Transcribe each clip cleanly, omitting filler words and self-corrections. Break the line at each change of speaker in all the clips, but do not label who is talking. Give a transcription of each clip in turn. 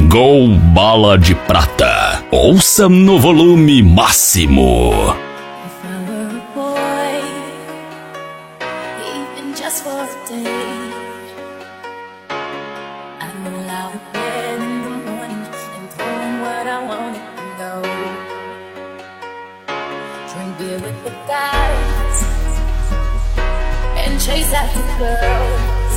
Gol Bala de Prata. Ouça no volume máximo.
Chase after girls.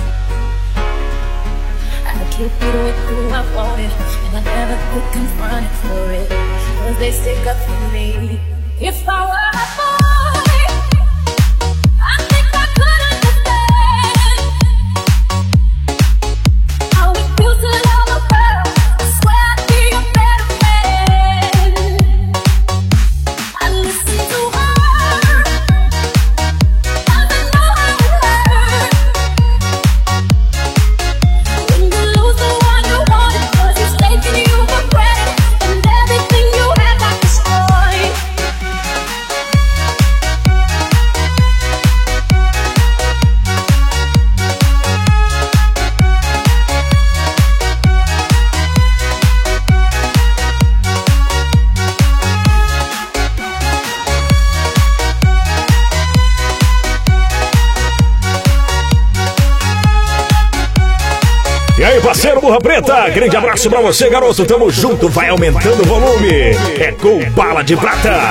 I keep it with who I wanted, and I never could confront it for it, 'cause they stick up for me. If I were a boy, I think I could understand. I refuse to love a girl, I swear I'd be a better man. I listen to her.
E aí, parceiro Burra Preta, grande abraço pra você, garoto. Tamo junto, vai aumentando o volume. É Gol Bala de Prata.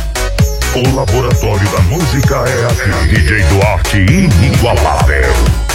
O laboratório da música é aqui. DJ Duarte inigualável.